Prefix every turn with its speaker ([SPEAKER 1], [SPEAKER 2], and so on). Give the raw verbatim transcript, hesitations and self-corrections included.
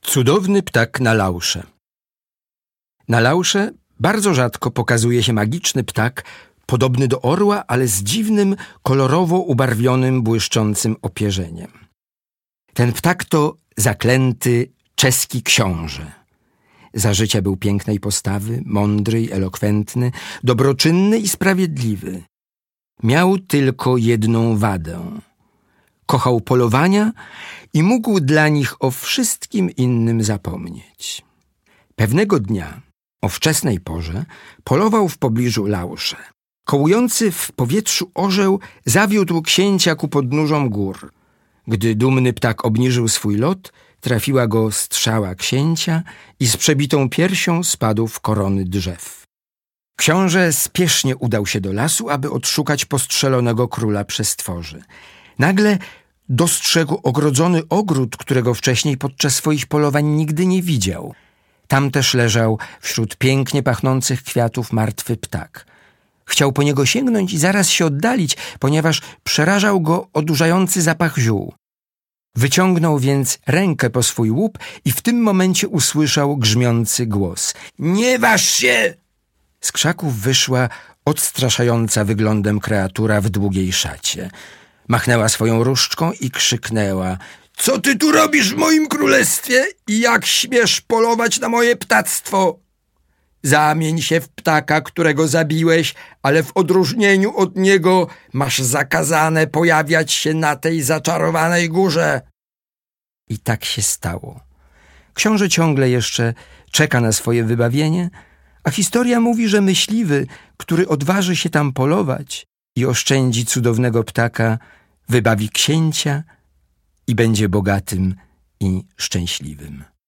[SPEAKER 1] Cudowny ptak na lausze. Na lausze bardzo rzadko pokazuje się magiczny ptak, podobny do orła, ale z dziwnym, kolorowo ubarwionym, błyszczącym opierzeniem. Ten ptak to zaklęty czeski książę. Za życia był pięknej postawy, mądry i elokwentny, dobroczynny i sprawiedliwy. Miał tylko jedną wadę. Kochał polowania i mógł dla nich o wszystkim innym zapomnieć. Pewnego dnia, o wczesnej porze, polował w pobliżu Lausze. Kołujący w powietrzu orzeł zawiódł księcia ku podnóżom gór. Gdy dumny ptak obniżył swój lot, trafiła go strzała księcia i z przebitą piersią spadł w korony drzew. Książę spiesznie udał się do lasu, aby odszukać postrzelonego króla przestworzy. Nagle dostrzegł ogrodzony ogród, którego wcześniej podczas swoich polowań nigdy nie widział. Tam też leżał wśród pięknie pachnących kwiatów martwy ptak. Chciał po niego sięgnąć i zaraz się oddalić, ponieważ przerażał go odurzający zapach ziół. Wyciągnął więc rękę po swój łup i w tym momencie usłyszał grzmiący głos. Nie waż się! Z krzaków wyszła odstraszająca wyglądem kreatura w długiej szacie. Machnęła swoją różdżką i krzyknęła. Co ty tu robisz w moim królestwie i jak śmiesz polować na moje ptactwo? Zamień się w ptaka, którego zabiłeś, ale w odróżnieniu od niego masz zakazane pojawiać się na tej zaczarowanej górze. I tak się stało. Książę ciągle jeszcze czeka na swoje wybawienie, a historia mówi, że myśliwy, który odważy się tam polować i oszczędzi cudownego ptaka, wybawi księcia i będzie bogatym i szczęśliwym.